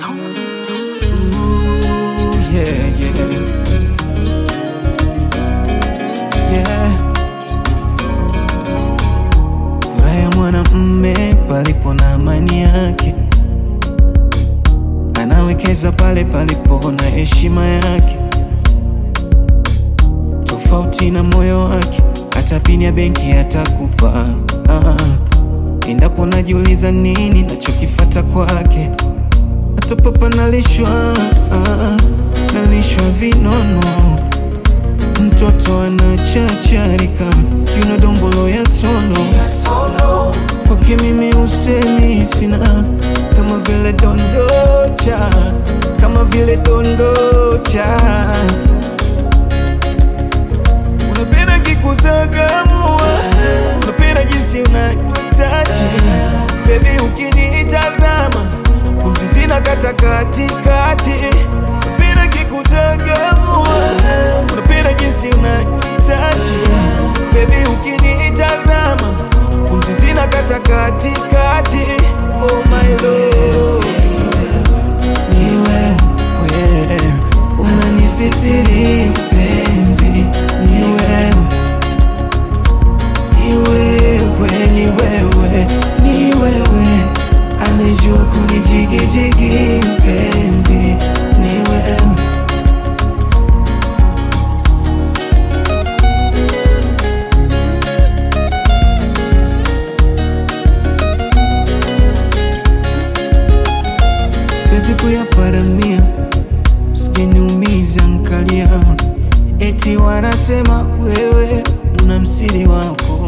Yeah, yeah. Furaha ya mwanamume palipo na amani yake, anawekeza pale palipo na heshima yake. Tofauti na moyo wake, hata pini ya benki atakupa. Endapo najiuliza nini nachokifata kwake, hata papa nalishwa vinono. Mtoto anachacharika kiuno dombolo ya solo. Kwake mimi usemi sina, kama vile dondocha. Unapenda kikuzagamua, unapenda jinsi unanitaji. Baby ukinitazama, pumzi zinakata katikati. Unapenda kikuzagamua, unapenda jinsi unanitaji. Baby ukinitazama, pumzi zinakata katikati. Oh my love, ni wewe unanisitiri penzi. Ni wewe anijua kunijigijigi penzi. Ni wewe. Siwezi kuyaparamia, usijeniumiza nkalia. Eti wanasema wewe una msiri wako,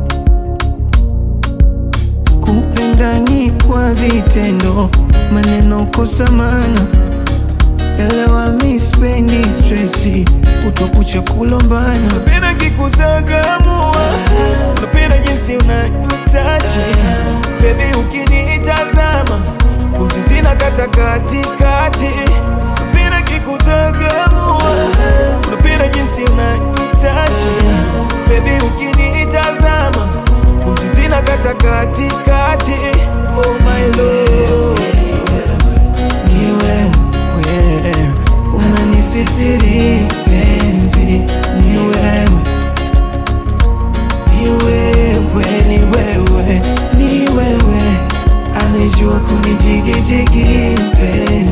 kupenda ni kwa vitendo, maneno kosa maana. Elewa mi spendi stressi, utokucha kulombana. Unapenda kikuzagamua, unapenda jinsi unanitaji. Baby ukinitazama, pumzi zinakata katikati. Unapenda kikuzagamua, unapenda jinsi unanitaji. Baby ukinitazama, pumzi zinakata katikati. Oh my love, ni wewe unanisitiri penzi. Ni wewe anijua kunijigijigi penzi.